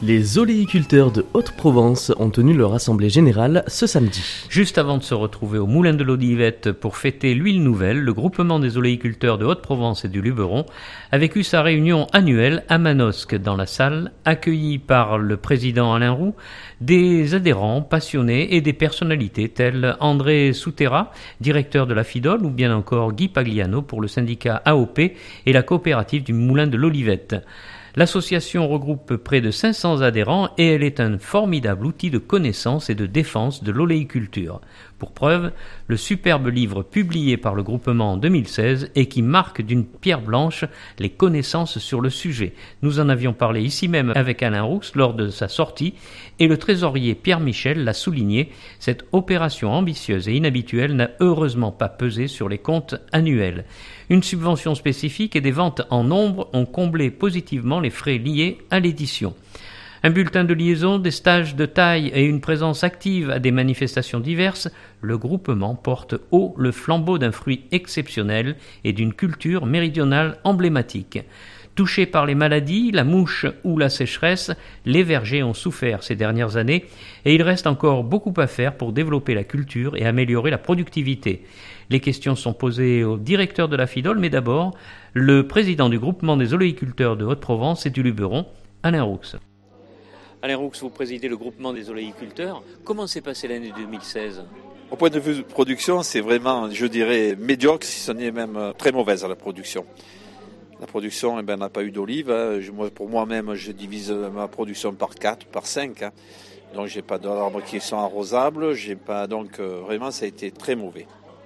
Les oléiculteurs de Haute-Provence ont tenu leur assemblée générale ce samedi. Juste avant de se retrouver au Moulin de l'Olivette pour fêter l'huile nouvelle, le groupement des oléiculteurs de Haute-Provence et du Luberon a vécu sa réunion annuelle à Manosque dans la salle, accueilli par le président Alain Roux, des adhérents passionnés et des personnalités telles André Souterra, directeur de la FIDOL, ou bien encore Guy Pagliano pour le syndicat AOP et la coopérative du Moulin de l'Olivette. L'association regroupe près de 500 adhérents et elle est un formidable outil de connaissance et de défense de l'oléiculture. Pour preuve, le superbe livre publié par le groupement en 2016 et qui marque d'une pierre blanche les connaissances sur le sujet. Nous en avions parlé ici même avec Alain Roux lors de sa sortie et le trésorier Pierre Michel l'a souligné, cette opération ambitieuse et inhabituelle n'a heureusement pas pesé sur les comptes annuels. Une subvention spécifique et des ventes en nombre ont comblé positivement les frais liés à l'édition. Un bulletin de liaison, des stages de taille et une présence active à des manifestations diverses, le groupement porte haut le flambeau d'un fruit exceptionnel et d'une culture méridionale emblématique. Touchés par les maladies, la mouche ou la sécheresse, les vergers ont souffert ces dernières années et il reste encore beaucoup à faire pour développer la culture et améliorer la productivité. Les questions sont posées au directeur de la FIDOL, mais d'abord, le président du groupement des oléiculteurs de Haute-Provence et du Luberon, Alain Roux. Alain Roux, vous présidez le groupement des oléiculteurs. Comment s'est passée l'année 2016 ? Au point de vue de production, c'est vraiment, je dirais, médiocre, si ce n'est même très mauvaise la production. La production n'a pas eu d'olive. Pour moi-même, je divise ma production par 4, par 5. Donc, j'ai pas d'arbres qui sont arrosables. Donc, vraiment, ça a été très mauvais.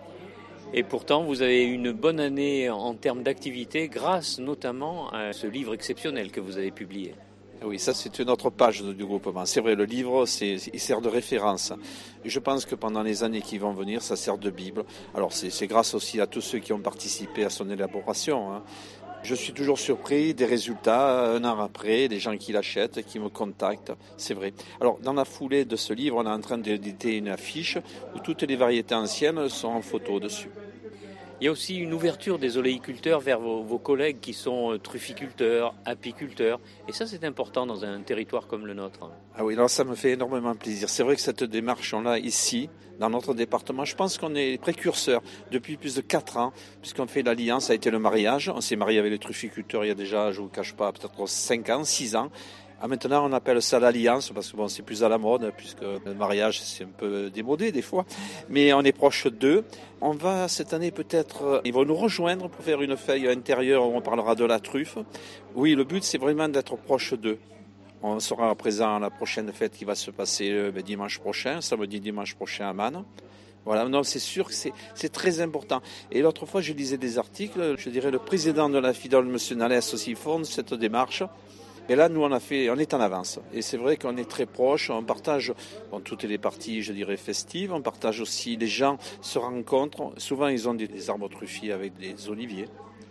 Et pourtant, vous avez eu une bonne année en termes d'activité, grâce notamment à ce livre exceptionnel que vous avez publié. Oui, ça c'est une autre page du groupement. C'est vrai, le livre, il sert de référence. Et je pense que pendant les années qui vont venir, ça sert de Bible. Alors c'est grâce aussi à tous ceux qui ont participé à son élaboration. Je suis toujours surpris des résultats, un an après, des gens qui l'achètent, qui me contactent, c'est vrai. Alors, dans la foulée de ce livre, on est en train d'éditer une affiche où toutes les variétés anciennes sont en photo dessus. Il y a aussi une ouverture des oléiculteurs vers vos collègues qui sont trufficulteurs, apiculteurs, et ça c'est important dans un territoire comme le nôtre. Ah oui, alors ça me fait énormément plaisir. C'est vrai que cette démarche, on l'a ici, dans notre département. Je pense qu'on est précurseurs depuis plus de 4 ans, puisqu'on fait l'alliance, ça a été le mariage. On s'est marié avec les trufficulteurs il y a déjà, je ne vous cache pas, peut-être 5 ans, 6 ans. Maintenant, on appelle ça l'alliance, parce que c'est plus à la mode, puisque le mariage, c'est un peu démodé des fois. Mais on est proche d'eux. On va, cette année, peut-être, ils vont nous rejoindre pour faire une feuille intérieure où on parlera de la truffe. Oui, le but, c'est vraiment d'être proche d'eux. On sera présent à la prochaine fête qui va se passer dimanche prochain, dimanche prochain à Man. Voilà, non, c'est sûr que c'est très important. Et l'autre fois, je lisais des articles, je dirais le président de la FIDOL, M. Nalès, aussi fonde cette démarche. Et là, nous, on est en avance. Et c'est vrai qu'on est très proches, on partage toutes les parties, je dirais, festives, on partage aussi, les gens se rencontrent. Souvent, ils ont des arbres truffiers avec des oliviers.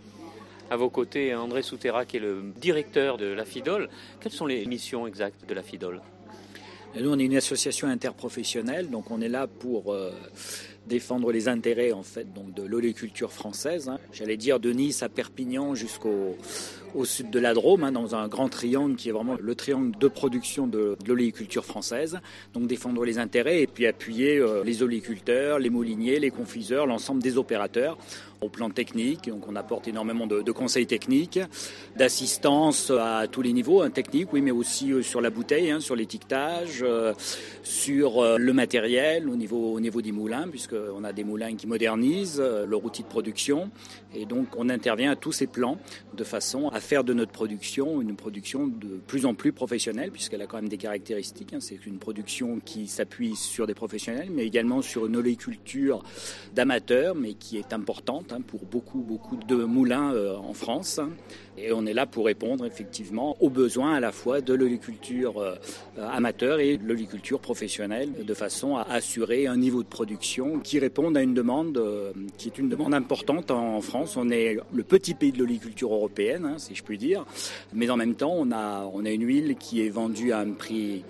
À vos côtés, André Souterra, qui est le directeur de la FIDOL. Quelles sont les missions exactes de la FIDOL ? Nous, on est une association interprofessionnelle, donc on est là pour défendre les intérêts en fait donc de l'oléiculture française. J'allais dire de Nice à Perpignan jusqu'au sud de la Drôme, dans un grand triangle qui est vraiment le triangle de production de l'oléiculture française. Donc défendre les intérêts et puis appuyer les oléiculteurs, les mouliniers, les confiseurs, l'ensemble des opérateurs au plan technique. Donc on apporte énormément de conseils techniques, d'assistance à tous les niveaux, techniques, oui, mais aussi sur la bouteille, sur l'étiquetage, sur le matériel au niveau des moulins, puisqu'on a des moulins qui modernisent leur outil de production. Et donc on intervient à tous ces plans de façon à faire de notre production une production de plus en plus professionnelle, puisqu'elle a quand même des caractéristiques. C'est une production qui s'appuie sur des professionnels, mais également sur une oléiculture d'amateurs, mais qui est importante pour beaucoup de moulins en France. Et on est là pour répondre effectivement aux besoins à la fois de l'oléiculture amateur et de l'oléiculture professionnelle, de façon à assurer un niveau de production qui réponde à une demande qui est une demande importante en France. On est le petit pays de l'oléiculture européenne, si je puis dire, mais en même temps on a une huile qui est vendue à un prix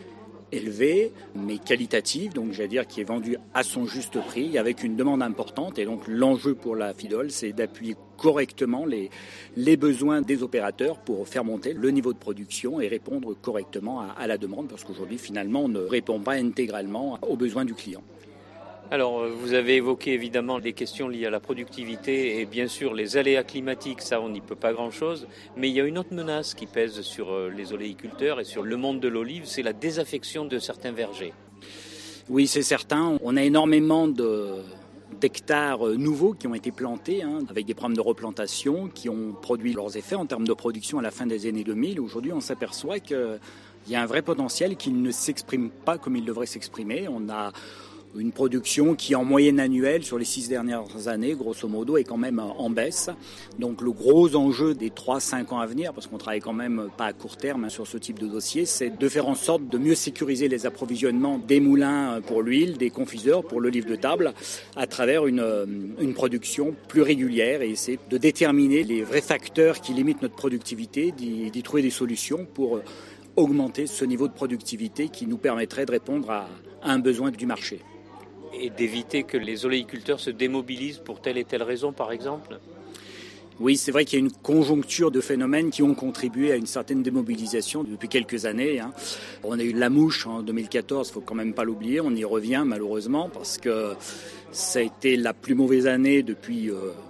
élevée, mais qualitative, donc j'allais dire qui est vendue à son juste prix, avec une demande importante. Et donc l'enjeu pour la FIDOL, c'est d'appuyer correctement les besoins des opérateurs pour faire monter le niveau de production et répondre correctement à la demande, parce qu'aujourd'hui, finalement, on ne répond pas intégralement aux besoins du client. Alors, vous avez évoqué évidemment les questions liées à la productivité et bien sûr les aléas climatiques, ça on n'y peut pas grand-chose, mais il y a une autre menace qui pèse sur les oléiculteurs et sur le monde de l'olive, c'est la désaffection de certains vergers. Oui, c'est certain, on a énormément d'hectares nouveaux qui ont été plantés, avec des programmes de replantation qui ont produit leurs effets en termes de production à la fin des années 2000. Aujourd'hui, on s'aperçoit qu'il y a un vrai potentiel qui ne s'exprime pas comme il devrait s'exprimer. On a une production qui, en moyenne annuelle, sur les 6 dernières années, grosso modo, est quand même en baisse. Donc le gros enjeu des 3-5 ans à venir, parce qu'on travaille quand même pas à court terme sur ce type de dossier, c'est de faire en sorte de mieux sécuriser les approvisionnements des moulins pour l'huile, des confiseurs pour l'olive de table, à travers une production plus régulière, et essayer de déterminer les vrais facteurs qui limitent notre productivité, d'y trouver des solutions pour augmenter ce niveau de productivité qui nous permettrait de répondre à un besoin du marché. Et d'éviter que les oléiculteurs se démobilisent pour telle et telle raison, par exemple ? Oui, c'est vrai qu'il y a une conjoncture de phénomènes qui ont contribué à une certaine démobilisation depuis quelques années. On a eu la mouche en 2014, il ne faut quand même pas l'oublier, on y revient malheureusement, parce que ça a été la plus mauvaise année depuis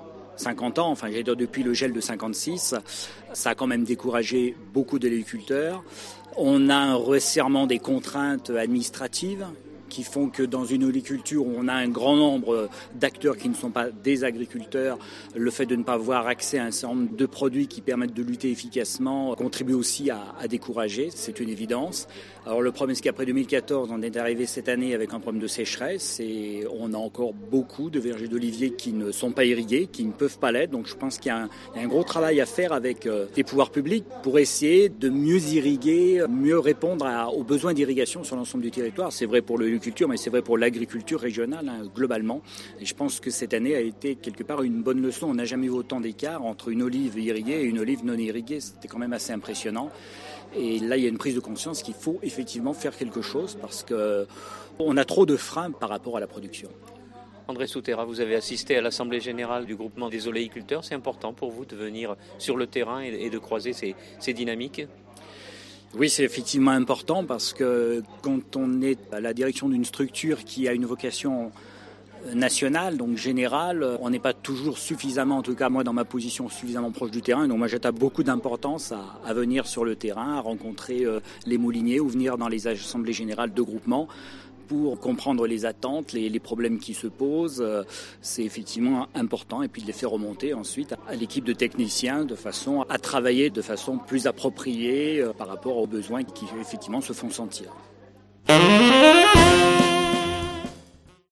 50 ans, enfin j'allais dire depuis le gel de 56. Ça a quand même découragé beaucoup d'oléiculteurs. On a un resserrement des contraintes administratives qui font que dans une oléiculture où on a un grand nombre d'acteurs qui ne sont pas des agriculteurs, le fait de ne pas avoir accès à un certain nombre de produits qui permettent de lutter efficacement contribue aussi à décourager, c'est une évidence. Alors le problème, c'est qu'après 2014, on est arrivé cette année avec un problème de sécheresse et on a encore beaucoup de vergers d'oliviers qui ne sont pas irrigués, qui ne peuvent pas l'être. Donc je pense qu'il y a un gros travail à faire avec les pouvoirs publics pour essayer de mieux irriguer, mieux répondre aux besoins d'irrigation sur l'ensemble du territoire. C'est vrai pour l'oliviculture, mais c'est vrai pour l'agriculture régionale globalement. Et je pense que cette année a été quelque part une bonne leçon. On n'a jamais eu autant d'écart entre une olive irriguée et une olive non irriguée. C'était quand même assez impressionnant. Et là, il y a une prise de conscience qu'il faut effectivement faire quelque chose parce qu'on a trop de freins par rapport à la production. André Souterra, vous avez assisté à l'Assemblée générale du groupement des oléiculteurs. C'est important pour vous de venir sur le terrain et de croiser ces dynamiques ? Oui, c'est effectivement important parce que quand on est à la direction d'une structure qui a une vocation nationale, donc générale, on n'est pas toujours suffisamment, en tout cas moi dans ma position, suffisamment proche du terrain. Donc moi j'attache beaucoup d'importance à venir sur le terrain, à rencontrer les mouliniers ou venir dans les assemblées générales de groupements pour comprendre les attentes, les problèmes qui se posent. C'est effectivement important et puis de les faire remonter ensuite à l'équipe de techniciens de façon à travailler de façon plus appropriée par rapport aux besoins qui effectivement se font sentir.